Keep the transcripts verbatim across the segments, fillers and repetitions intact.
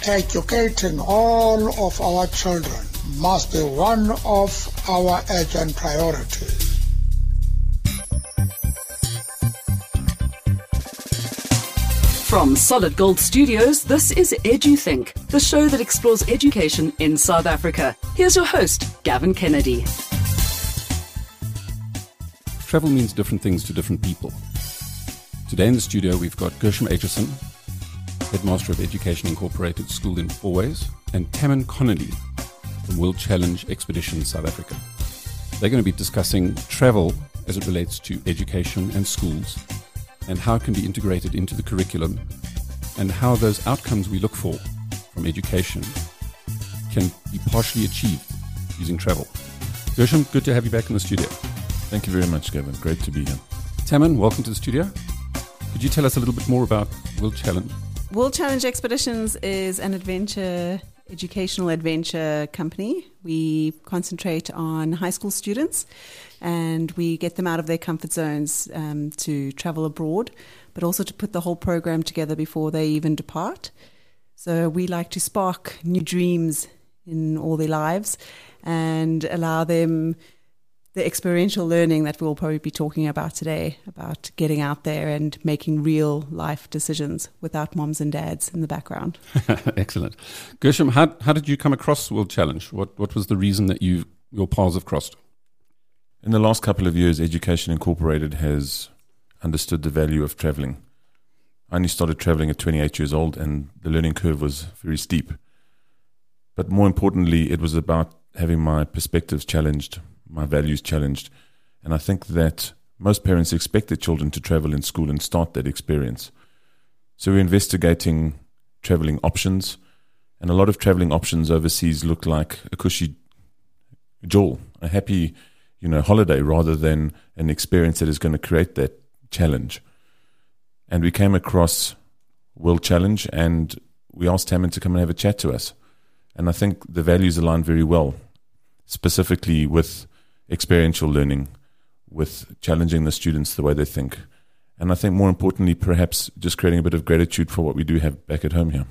Educating all of our children must be one of our urgent priorities. From Solid Gold Studios, this is EduThink, the show that explores education in South Africa. Here's your host, Gavin Kennedy. Travel means different things to different people. Today in the studio, we've got Gershom Aitchison, Headmaster of Education Incorporated School in Fourways, and Tammin Connolly from World Challenge Expedition South Africa. They're going to be discussing travel as it relates to education and schools, and how it can be integrated into the curriculum, and how those outcomes we look for from education can be partially achieved using travel. Gershom, good to have you back in the studio. Thank you very much, Gavin. Great to be here. Tammin, welcome to the studio. Could you tell us a little bit more about World Challenge? World Challenge Expeditions is an adventure, educational adventure company. We concentrate on high school students and we get them out of their comfort zones um, to travel abroad, but also to put the whole program together before they even depart. So we like to spark new dreams in all their lives and allow them the experiential learning that we'll probably be talking about today, about getting out there and making real life decisions without moms and dads in the background. Excellent. Gershom, how, how did you come across World Challenge? What what was the reason that you your paths have crossed? In the last couple of years, Education Incorporated has understood the value of traveling. I only started traveling at twenty-eight years old and the learning curve was very steep. But more importantly, it was about having my perspectives challenged, my values challenged. And I think that most parents expect their children to travel in school and start that experience. So we're investigating traveling options, and a lot of traveling options overseas look like a cushy jol, a happy, you know, holiday rather than an experience that is going to create that challenge. And we came across World Challenge and we asked Tammin to come and have a chat to us. And I think the values align very well, specifically with experiential learning, with challenging the students the way they think. And I think more importantly, perhaps just creating a bit of gratitude for what we do have back at home here.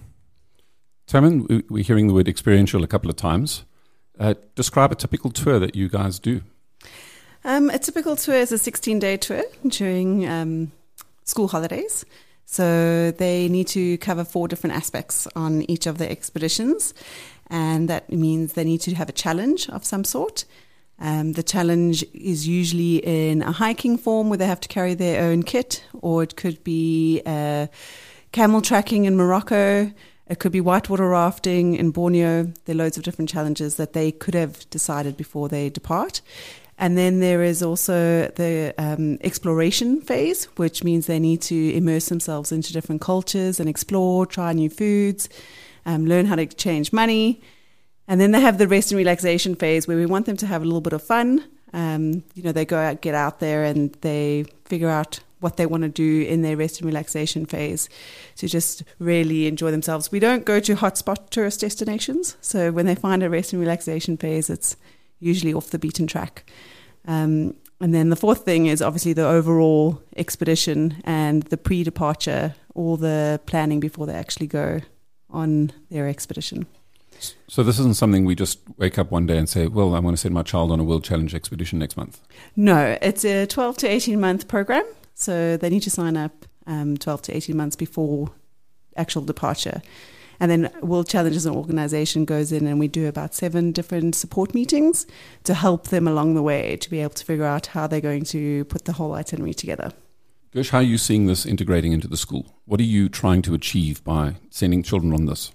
Tammin, we're hearing the word experiential a couple of times. Uh, describe a typical tour that you guys do. Um, a typical tour is a sixteen-day tour during um, school holidays. So they need to cover four different aspects on each of the expeditions. And that means they need to have a challenge of some sort. Um, the challenge is usually in a hiking form where they have to carry their own kit, or it could be uh, camel tracking in Morocco. It could be whitewater rafting in Borneo. There are loads of different challenges that they could have decided before they depart. And then there is also the um, exploration phase, which means they need to immerse themselves into different cultures and explore, try new foods, um, learn how to exchange money. And then they have the rest and relaxation phase where we want them to have a little bit of fun. Um, you know, they go out, get out there and they figure out what they want to do in their rest and relaxation phase to just really enjoy themselves. We don't go to hotspot tourist destinations. So when they find a rest and relaxation phase, it's usually off the beaten track. Um, and then the fourth thing is obviously the overall expedition and the pre-departure, all the planning before they actually go on their expedition. So this isn't something we just wake up one day and say, well, I want to send my child on a World Challenge expedition next month. No, it's a twelve to eighteen month program. So they need to sign up um, twelve to eighteen months before actual departure. And then World Challenge as an organization goes in and we do about seven different support meetings to help them along the way to be able to figure out how they're going to put the whole itinerary together. Gersh, how are you seeing this integrating into the school? What are you trying to achieve by sending children on this?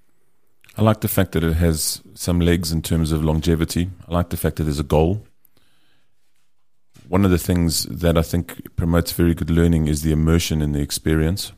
I like the fact that it has some legs in terms of longevity. I like the fact that there's a goal. One of the things that I think promotes very good learning is the immersion in the experience.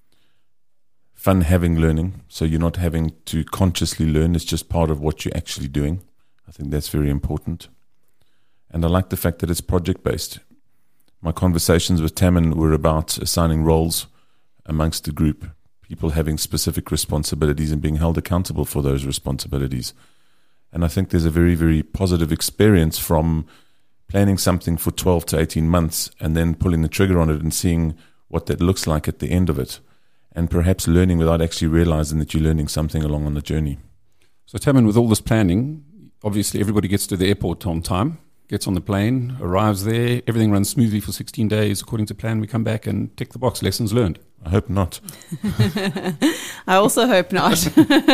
Fun having learning, so you're not having to consciously learn, it's just part of what you're actually doing. I think that's very important. And I like the fact that it's project-based. My conversations with Tammin were about assigning roles amongst the group, people having specific responsibilities and being held accountable for those responsibilities. And I think there's a very, very positive experience from planning something for twelve to eighteen months and then pulling the trigger on it and seeing what that looks like at the end of it. and perhaps learning without actually realizing that you're learning something along on the journey. So, Taman, with all this planning, obviously everybody gets to the airport on time, gets on the plane, arrives there, everything runs smoothly for sixteen days according to plan. We come back and tick the box, lessons learned. I hope not. I also hope not.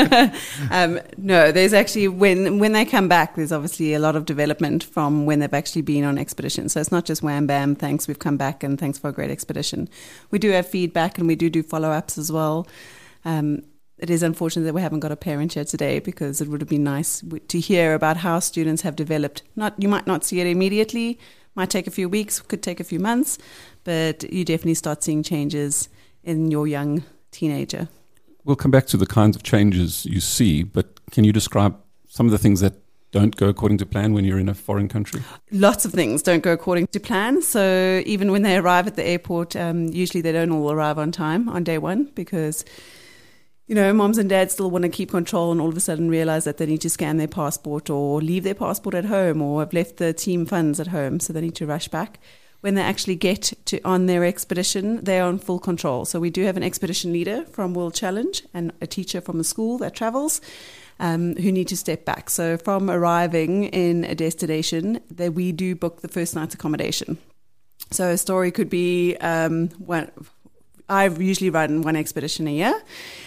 um, no, there's actually, when when they come back, there's obviously a lot of development from when they've actually been on expedition. So it's not just wham, bam, thanks, we've come back and thanks for a great expedition. We do have feedback and we do do follow-ups as well. Um, it is unfortunate that we haven't got a parent here today, because it would have been nice to hear about how students have developed. Not, you might not see it immediately, might take a few weeks, could take a few months, but you definitely start seeing changes in your young teenager. We'll come back to the kinds of changes you see, but can you describe some of the things that don't go according to plan when you're in a foreign country? Lots of things don't go according to plan. So even when they arrive at the airport, um, usually they don't all arrive on time on day one, because, you know, moms and dads still want to keep control and all of a sudden realize that they need to scan their passport or leave their passport at home or have left the team funds at home, so they need to rush back. When they actually get to on their expedition, they are in full control. So we do have an expedition leader from World Challenge and a teacher from the school that travels um, who need to step back. So from arriving in a destination, that we do book the first night's accommodation. So a story could be, um, one, I usually run one expedition a year.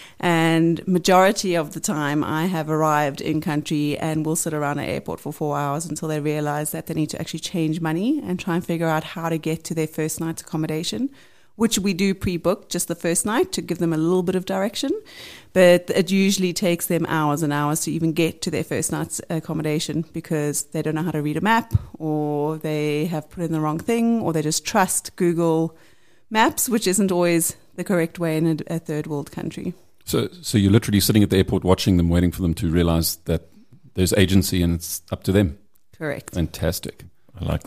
And majority of the time I have arrived in country and will sit around an airport for four hours until they realize that they need to actually change money and try and figure out how to get to their first night's accommodation, which we do pre-book just the first night to give them a little bit of direction. But it usually takes them hours and hours to even get to their first night's accommodation, because they don't know how to read a map, or they have put in the wrong thing, or they just trust Google Maps, which isn't always the correct way in a, a third world country. So, so you're literally sitting at the airport watching them, waiting for them to realize that there's agency and it's up to them. Correct. Fantastic. I like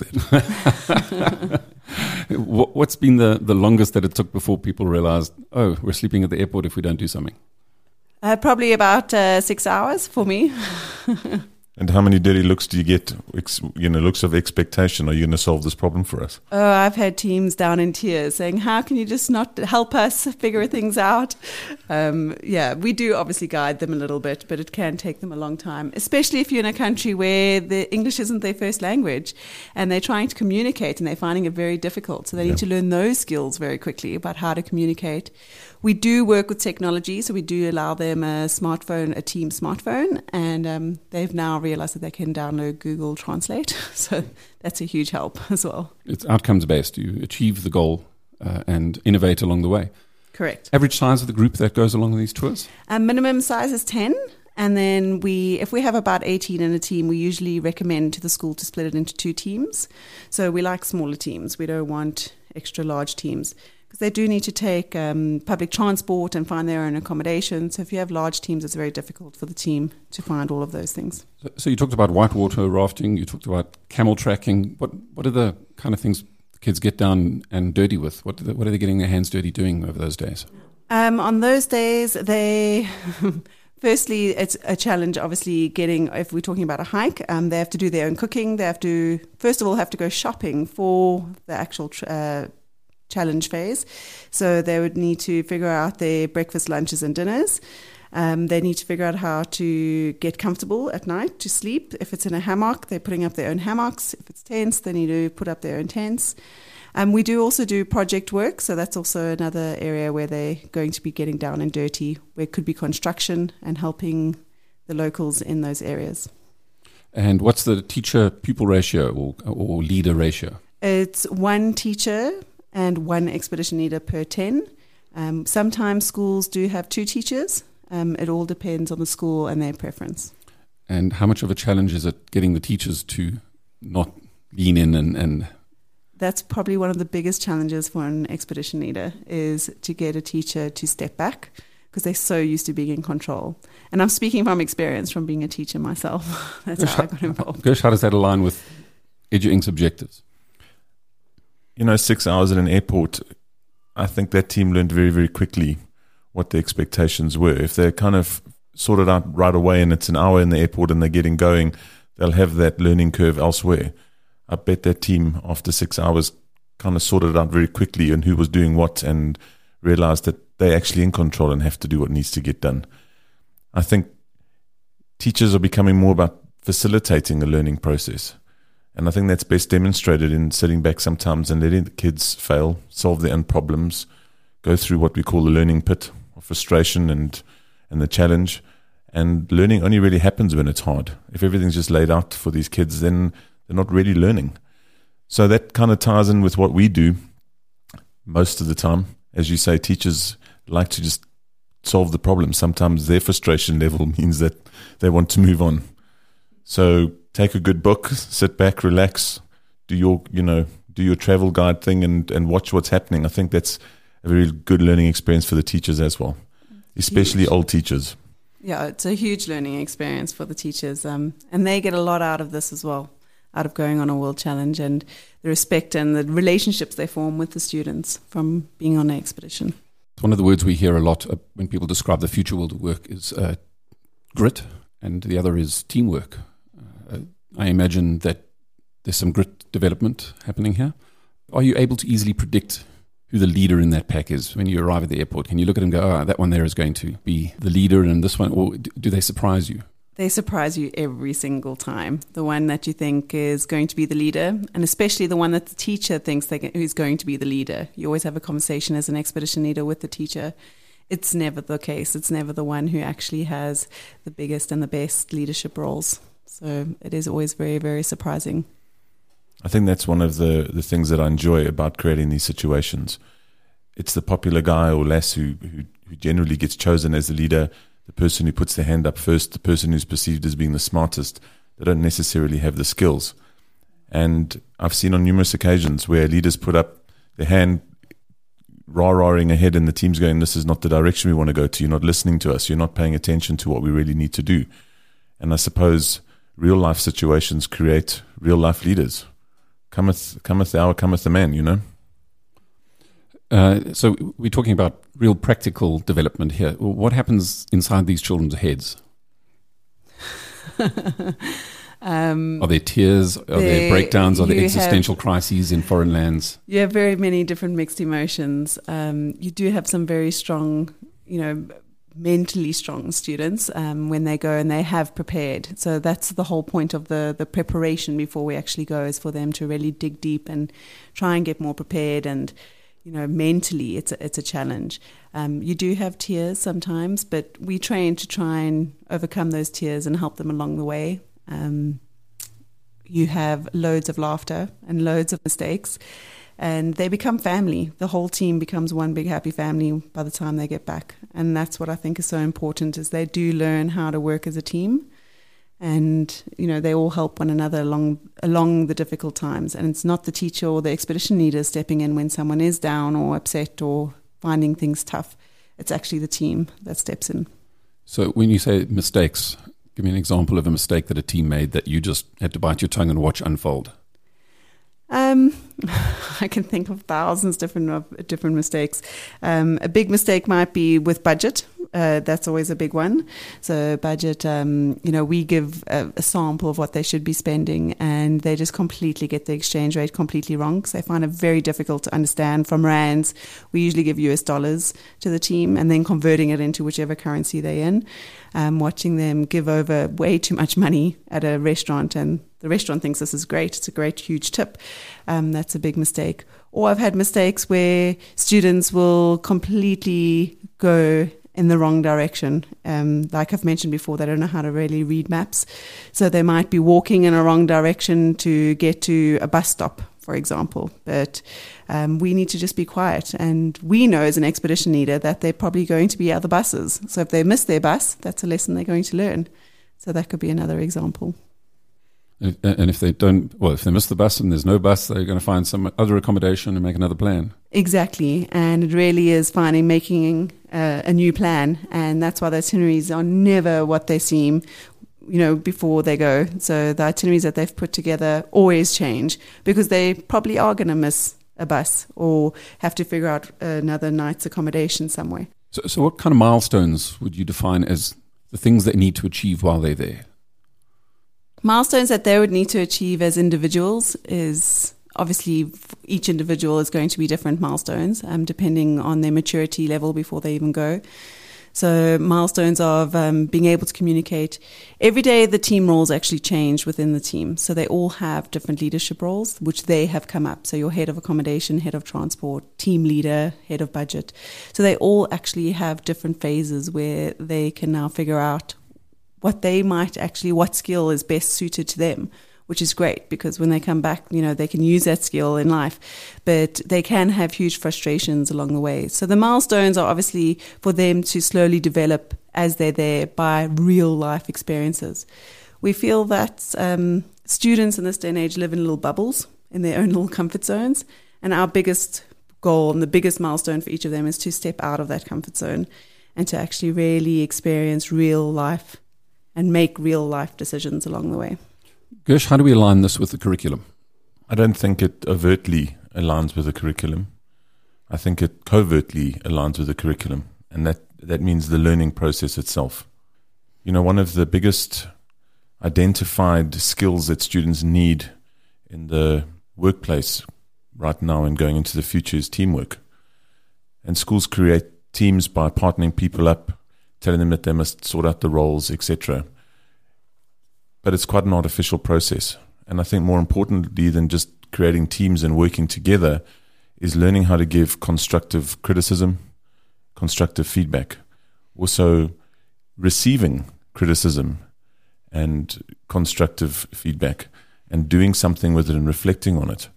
that. What's been the, the longest that it took before people realized, oh, we're sleeping at the airport if we don't do something? Uh, probably about uh, six hours for me. And how many dirty looks do you get, ex- you know, looks of expectation? Are you going to solve this problem for us? Oh, I've had teams down in tears saying, how can you just not help us figure things out? Um, yeah, we do obviously guide them a little bit, but it can take them a long time, especially if you're in a country where the English isn't their first language and they're trying to communicate and they're finding it very difficult. So they Yeah. need to learn those skills very quickly about how to communicate. We do work with technology, so we do allow them a smartphone, a team smartphone, and um, they've now realized that they can download Google Translate. So that's a huge help as well. It's outcomes based. You achieve the goal uh, and innovate along the way. Correct. Average size of the group that goes along these tours? Um, minimum size is ten. And then we, if we have about eighteen in a team, we usually recommend to the school to split it into two teams. So we like smaller teams. We don't want extra large teams, because they do need to take um, public transport and find their own accommodation. So if you have large teams, it's very difficult for the team to find all of those things. So, so you talked about whitewater rafting, you talked about camel tracking. What what are the kind of things the kids get down and dirty with? What, do they, what are they getting their hands dirty doing over those days? Um, on those days, they... Firstly, it's a challenge, obviously, getting, if we're talking about a hike, um, they have to do their own cooking. They have to, first of all, have to go shopping for the actual tr- uh, challenge phase. So they would need to figure out their breakfast, lunches, and dinners. Um, they need to figure out how to get comfortable at night to sleep. If it's in a hammock, they're putting up their own hammocks. If it's tents, they need to put up their own tents. Um, we do also do project work, so that's also another area where they're going to be getting down and dirty, where it could be construction and helping the locals in those areas. And what's the teacher-pupil ratio or, or leader ratio? It's one teacher and one expedition leader per ten. Um, sometimes schools do have two teachers. Um, it all depends on the school and their preference. And how much of a challenge is it getting the teachers to not lean in and... and That's probably one of the biggest challenges for an expedition leader, is to get a teacher to step back, because they're so used to being in control. And I'm speaking from experience, from being a teacher myself. That's how I got involved. Gersh, how does that align with EduInc's objectives? You know, six hours at an airport, I think that team learned very, very quickly what the expectations were. If they're kind of sorted out right away and it's an hour in the airport and they're getting going, they'll have that learning curve elsewhere. I bet that team, after six hours, kind of sorted it out very quickly and who was doing what, and realized that they're actually in control and have to do what needs to get done. I think teachers are becoming more about facilitating the learning process. And I think that's best demonstrated in sitting back sometimes and letting the kids fail, solve their own problems, go through what we call the learning pit of frustration and, and the challenge. And learning only really happens when it's hard. If everything's just laid out for these kids, then they're not really learning. So that kind of ties in with what we do most of the time. As you say, teachers like to just solve the problem. Sometimes their frustration level means that they want to move on. So take a good book, sit back, relax, do your, you know, do your travel guide thing and, and watch what's happening. I think that's a very good learning experience for the teachers as well, especially huge. Old teachers. Yeah, it's a huge learning experience for the teachers. Um, and they get a lot out of this as well, out of going on a World Challenge and the respect and the relationships they form with the students from being on an expedition. One of the words we hear a lot uh, when people describe the future world of work is uh, grit, and the other is teamwork. Uh, I imagine that there's some grit development happening here. Are you able to easily predict who the leader in that pack is when you arrive at the airport? Can you look at them and go, oh, that one there is going to be the leader and this one, or do they surprise you? They surprise you every single time. The one that you think is going to be the leader, and especially the one that the teacher thinks they, who's going to be the leader. You always have a conversation as an expedition leader with the teacher. It's never the case. It's never the one who actually has the biggest and the best leadership roles. So it is always very, very surprising. I think that's one of the, the things that I enjoy about creating these situations. It's the popular guy or lass who, who, who generally gets chosen as the leader, the person who puts their hand up first, the person who's perceived as being the smartest. They don't necessarily have the skills. And I've seen on numerous occasions where leaders put up their hand, rah-rahing ahead, and the team's going, this is not the direction we want to go to. You're not listening to us. You're not paying attention to what we really need to do. And I suppose real-life situations create real-life leaders. Cometh, cometh the hour, cometh the man, you know? Uh, so we're talking about real practical development here. What happens inside these children's heads? um, are there tears? Are there, there breakdowns? Are there existential have, crises in foreign lands? You have very many different mixed emotions. Um, you do have some very strong, you know, mentally strong students um, when they go and they have prepared. So that's the whole point of the, the preparation before we actually go, is for them to really dig deep and try and get more prepared. And you know, mentally, it's a, it's a challenge. Um, you do have tears sometimes, but we train to try and overcome those tears and help them along the way. Um, you have loads of laughter and loads of mistakes, and they become family. The whole team becomes one big happy family by the time they get back. And that's what I think is so important, is they do learn how to work as a team. And, you know, they all help one another along along the difficult times. And it's not the teacher or the expedition leader stepping in when someone is down or upset or finding things tough. It's actually the team that steps in. So when you say mistakes, give me an example of a mistake that a team made that you just had to bite your tongue and watch unfold. Um, I can think of thousands different of different mistakes. Um, a big mistake might be with budget. Uh, that's always a big one. So budget, um, you know, we give a, a sample of what they should be spending, and they just completely get the exchange rate completely wrong, because they find it very difficult to understand from rands. We usually give U S dollars to the team and then converting it into whichever currency they're in. Um, watching them give over way too much money at a restaurant, and the restaurant thinks this is great. It's a great, huge tip. Um, that's a big mistake. Or I've had mistakes where students will completely go in the wrong direction. Um, like I've mentioned before, they don't know how to really read maps. So they might be walking in a wrong direction to get to a bus stop, for example. But um, we need to just be quiet. And we know as an expedition leader that they're probably going to be other buses. So if they miss their bus, that's a lesson they're going to learn. So that could be another example. And if they don't, well, if they miss the bus and there's no bus, they're going to find some other accommodation and make another plan. Exactly. And it really is finding, making uh, a new plan. And that's why the itineraries are never what they seem, you know, before they go. So the itineraries that they've put together always change, because they probably are going to miss a bus or have to figure out another night's accommodation somewhere. So, so what kind of milestones would you define as the things they need to achieve while they're there? Milestones that they would need to achieve as individuals is obviously each individual is going to be different milestones, um, depending on their maturity level before they even go. So milestones of um, being able to communicate. Every day the team roles actually change within the team. So they all have different leadership roles, which they have come up. So your head of accommodation, head of transport, team leader, head of budget. So they all actually have different phases where they can now figure out what they might actually, what skill is best suited to them, which is great because when they come back, you know, they can use that skill in life, but they can have huge frustrations along the way. So the milestones are obviously for them to slowly develop as they're there by real life experiences. We feel that um, students in this day and age live in little bubbles in their own little comfort zones. And our biggest goal and the biggest milestone for each of them is to step out of that comfort zone and to actually really experience real life and make real life decisions along the way. Gersh, how do we align this with the curriculum? I don't think it overtly aligns with the curriculum. I think it covertly aligns with the curriculum, and that, that means the learning process itself. You know, one of the biggest identified skills that students need in the workplace right now and going into the future is teamwork. And schools create teams by partnering people up, telling them that they must sort out the roles, et cetera. But it's quite an artificial process. And I think more importantly than just creating teams and working together is learning how to give constructive criticism, constructive feedback, also receiving criticism and constructive feedback and doing something with it and reflecting on it.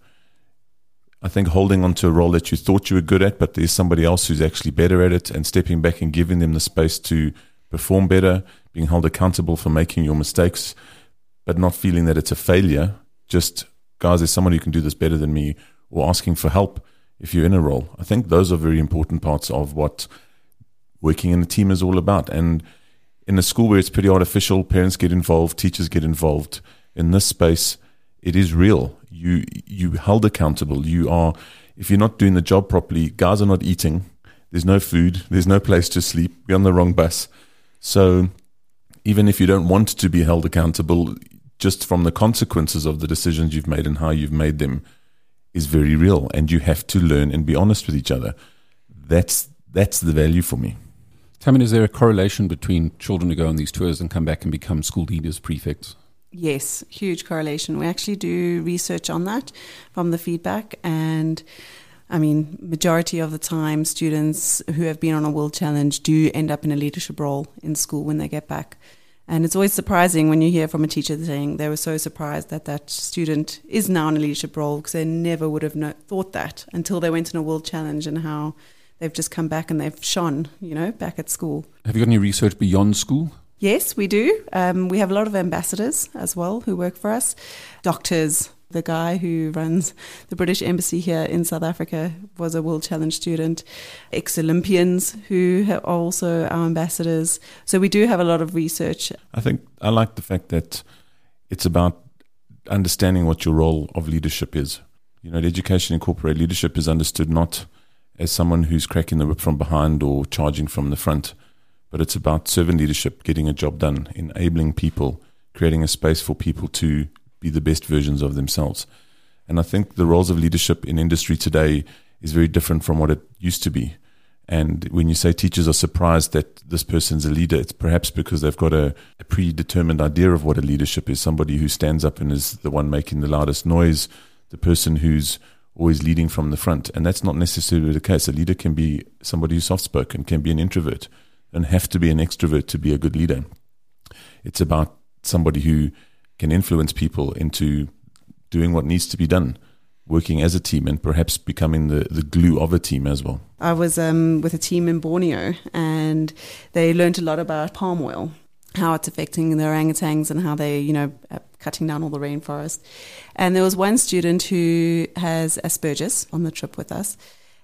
I think holding on to a role that you thought you were good at, but there's somebody else who's actually better at it, and stepping back and giving them the space to perform better, being held accountable for making your mistakes, but not feeling that it's a failure. Just, guys, there's someone who can do this better than me, or asking for help if you're in a role. I think those are very important parts of what working in a team is all about. And in a school where it's pretty artificial, parents get involved, teachers get involved. In this space, it is real. You you held accountable. You are, if you're not doing the job properly, guys are not eating. There's no food. There's no place to sleep. You're on the wrong bus. So even if you don't want to be held accountable, just from the consequences of the decisions you've made and how you've made them is very real. And you have to learn and be honest with each other. That's that's the value for me. Tamin, is there a correlation between children who go on these tours and come back and become school leaders, prefects? Yes, huge correlation. We actually do research on that from the feedback, and I mean, majority of the time students who have been on a World Challenge do end up in a leadership role in school when they get back. And it's always surprising when you hear from a teacher saying they were so surprised that that student is now in a leadership role, because they never would have no- thought that until they went on a World Challenge, and how they've just come back and they've shone, you know, back at school. Have you got any research beyond school? Yes, we do. Um, we have a lot of ambassadors as well who work for us. Doctors, the guy who runs the British Embassy here in South Africa was a World Challenge student. Ex-Olympians who are also our ambassadors. So we do have a lot of research. I think I like the fact that it's about understanding what your role of leadership is. You know, Education Incorporated leadership is understood not as someone who's cracking the whip from behind or charging from the front, but it's about servant leadership, getting a job done, enabling people, creating a space for people to be the best versions of themselves. And I think the roles of leadership in industry today is very different from what it used to be. And when you say teachers are surprised that this person's a leader, it's perhaps because they've got a, a predetermined idea of what a leadership is, somebody who stands up and is the one making the loudest noise, the person who's always leading from the front. And that's not necessarily the case. A leader can be somebody who's soft-spoken, can be an introvert, don't have to be an extrovert to be a good leader. It's about somebody who can influence people into doing what needs to be done, working as a team, and perhaps becoming the, the glue of a team as well. I was um, with a team in Borneo, and they learned a lot about palm oil, how it's affecting the orangutans and how they, you know, are cutting down all the rainforest. And there was one student who has Asperger's on the trip with us,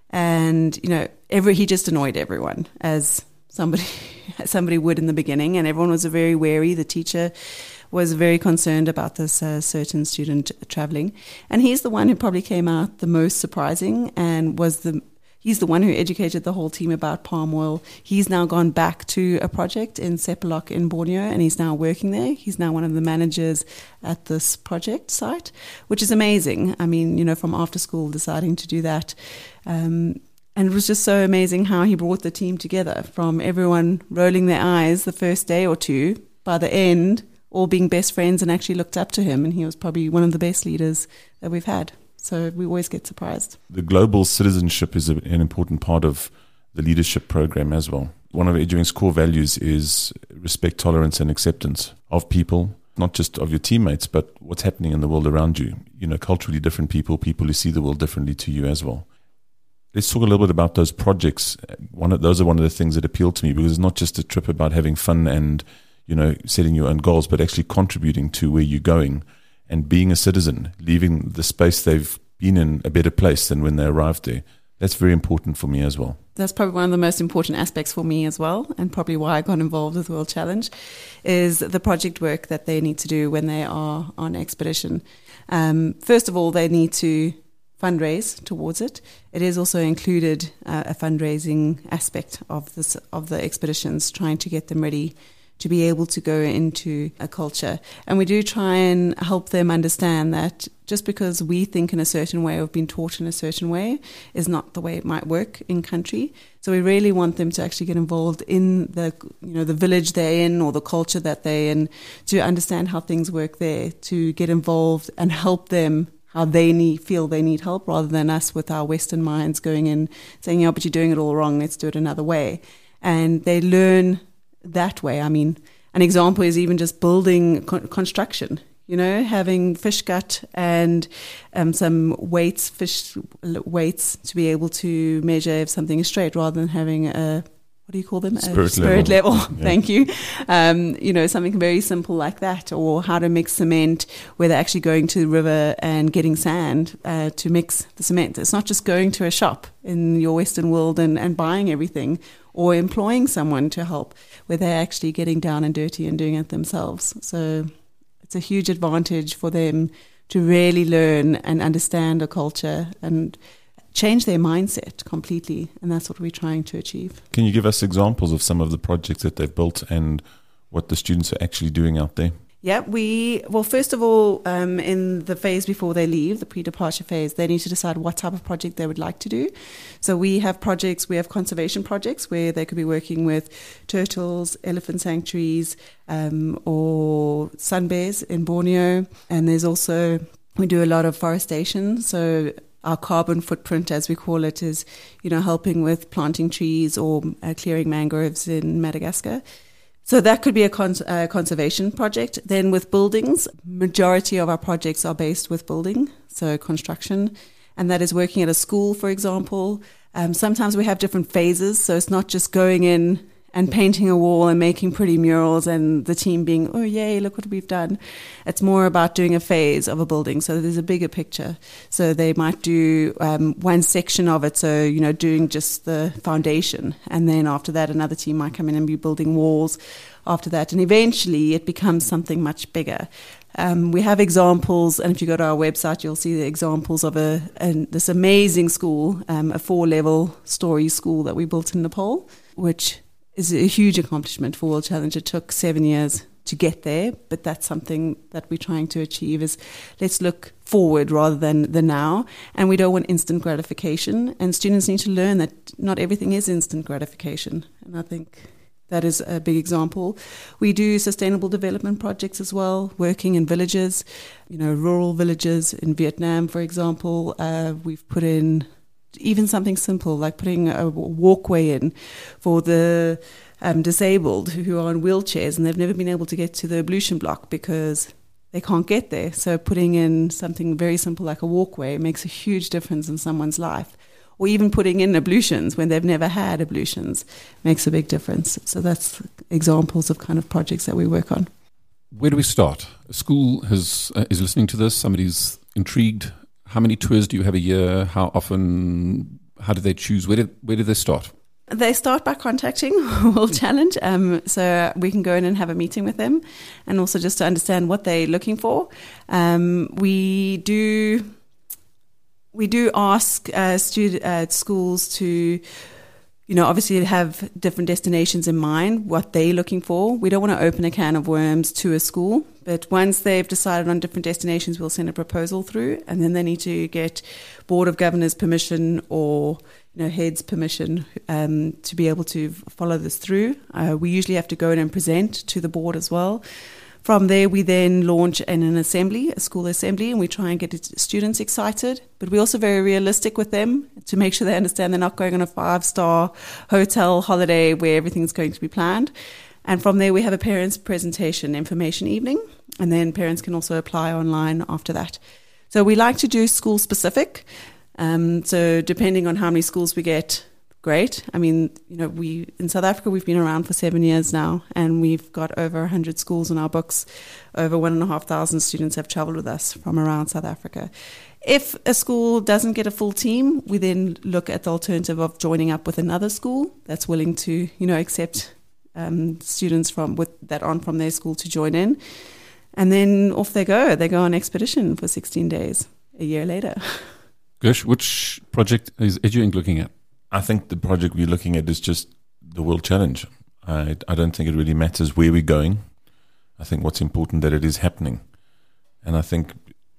and, you know, every he just annoyed everyone as somebody somebody would in the beginning, and everyone was very wary. The teacher was very concerned about this uh, certain student traveling, and he's the one who probably came out the most surprising and was the He's the one who educated the whole team about palm oil. He's now gone back to a project in Sepalok in Borneo, and he's now working there. He's now one of the managers at this project site, which is amazing. I mean, you know, from after school deciding to do that. Um, and it was just so amazing how he brought the team together, from everyone rolling their eyes the first day or two, by the end, all being best friends and actually looked up to him. And he was probably one of the best leaders that we've had. So we always get surprised. The global citizenship is a, an important part of the leadership program as well. One of EduLink's core values is respect, tolerance, and acceptance of people, not just of your teammates, but what's happening in the world around you. You know, culturally different people, people who see the world differently to you as well. Let's talk a little bit about those projects. One of those are one of the things that appeal to me, because it's not just a trip about having fun and, you know, setting your own goals, but actually contributing to where you're going. And being a citizen, leaving the space they've been in a better place than when they arrived there. That's very important for me as well. That's probably one of the most important aspects for me as well, and probably why I got involved with World Challenge, is the project work that they need to do when they are on expedition. Um, first of all, they need to fundraise towards it. It is also included uh, a fundraising aspect of this of the expeditions, trying to get them ready to be able to go into a culture. And we do try and help them understand that just because we think in a certain way or have been taught in a certain way is not the way it might work in country. So we really want them to actually get involved in the, you know, the village they're in or the culture that they're in, to understand how things work there, to get involved and help them how they need, feel they need help, rather than us with our Western minds going in saying, yeah, but you're doing it all wrong, let's do it another way. And they learn that way. I mean, an example is even just building con- construction, you know, having fish gut and um, some weights, fish weights to be able to measure if something is straight, rather than having a, what do you call them? Spirit, a spirit level. level. Yeah. Thank you. Um, you know, something very simple like that, or how to mix cement, where they're actually going to the river and getting sand uh, to mix the cement. It's not just going to a shop in your Western world and, and buying everything, or employing someone to help, where they're actually getting down and dirty and doing it themselves. So it's a huge advantage for them to really learn and understand a culture and change their mindset completely. And that's what we're trying to achieve. Can you give us examples of some of the projects that they've built and what the students are actually doing out there? Yeah, we, well, first of all, um, in the phase before they leave, the pre-departure phase, they need to decide what type of project they would like to do. So we have projects, we have conservation projects where they could be working with turtles, elephant sanctuaries, um, or sun bears in Borneo. And there's also, we do a lot of forestation. So our carbon footprint, as we call it, is, you know, helping with planting trees or uh, clearing mangroves in Madagascar. So that could be a cons- uh, conservation project. Then with buildings, majority of our projects are based with building, so construction, and that is working at a school, for example. Um, sometimes we have different phases, so it's not just going in and painting a wall and making pretty murals and the team being, oh, yay, look what we've done. It's more about doing a phase of a building. So there's a bigger picture. So they might do um, one section of it, so, you know, doing just the foundation. And then after that, another team might come in and be building walls after that. And eventually it becomes something much bigger. Um, we have examples, and if you go to our website, you'll see the examples of a, a this amazing school, um, a four-level story school that we built in Nepal, which is a huge accomplishment for World Challenge. It took seven years to get there, but that's something that we're trying to achieve, is let's look forward rather than the now. And we don't want instant gratification, and students need to learn that not everything is instant gratification. And I think that is a big example. We do sustainable development projects as well, working in villages, you know, rural villages in Vietnam, for example. Uh, we've put in even something simple like putting a walkway in for the um, disabled who are in wheelchairs and they've never been able to get to the ablution block because they can't get there. So putting in something very simple like a walkway makes a huge difference in someone's life. Or even putting in ablutions when they've never had ablutions makes a big difference. So that's examples of kind of projects that we work on. Where do we start? A school has uh, is listening to this. Somebody's intrigued. How many tours do you have a year? How often? How do they choose? Where did where do they start? They start by contacting World Challenge, um, so we can go in and have a meeting with them, and also just to understand what they're looking for. Um, we do We do ask uh, stud- uh, schools to, you know, obviously have different destinations in mind, what they're looking for. We don't want to open a can of worms to a school, but once they've decided on different destinations, we'll send a proposal through, and then they need to get Board of Governors permission or, you know, heads permission um, to be able to follow this through. Uh, we usually have to go in and present to the board as well. From there, we then launch in an assembly, a school assembly, and we try and get students excited. But we're also very realistic with them to make sure they understand they're not going on a five-star hotel holiday where everything's going to be planned. And from there, we have a parents' presentation information evening, and then parents can also apply online after that. So we like to do school-specific. Um, so depending on how many schools we get, great. I mean, you know, we in South Africa, we've been around for seven years now, and we've got over one hundred schools in our books. Over one and a half thousand students have traveled with us from around South Africa. If a school doesn't get a full team, we then look at the alternative of joining up with another school that's willing to, you know, accept um, students from with that aren't from their school to join in. And then off they go. They go on expedition for sixteen days a year later. Gersh, which project is EduInc looking at? I think the project we're looking at is just the World Challenge. I, I don't think it really matters where we're going. I think what's important that it is happening. And I think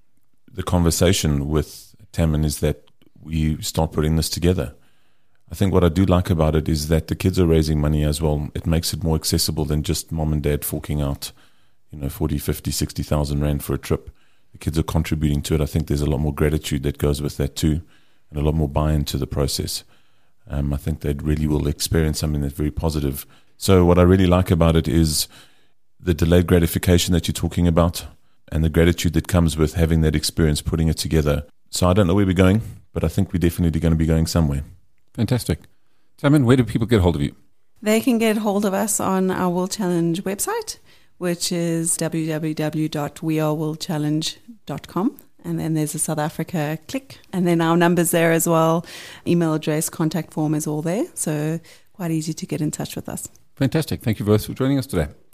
the conversation with Tammin is that we start putting this together. I think what I do like about it is that the kids are raising money as well. It makes it more accessible than just mom and dad forking out, you know, forty, fifty, sixty thousand rand for a trip. The kids are contributing to it. I think there's a lot more gratitude that goes with that too, and a lot more buy-in to the process. Um, I think they really will experience something that's very positive. So what I really like about it is the delayed gratification that you're talking about and the gratitude that comes with having that experience, putting it together. So I don't know where we're going, but I think we're definitely going to be going somewhere. Fantastic. Tammin, where do people get hold of you? They can get hold of us on our World Challenge website, which is w w w dot we are world challenge dot com. And then there's a South Africa click. And then our numbers there as well. Email address, contact form is all there. So quite easy to get in touch with us. Fantastic. Thank you both for joining us today.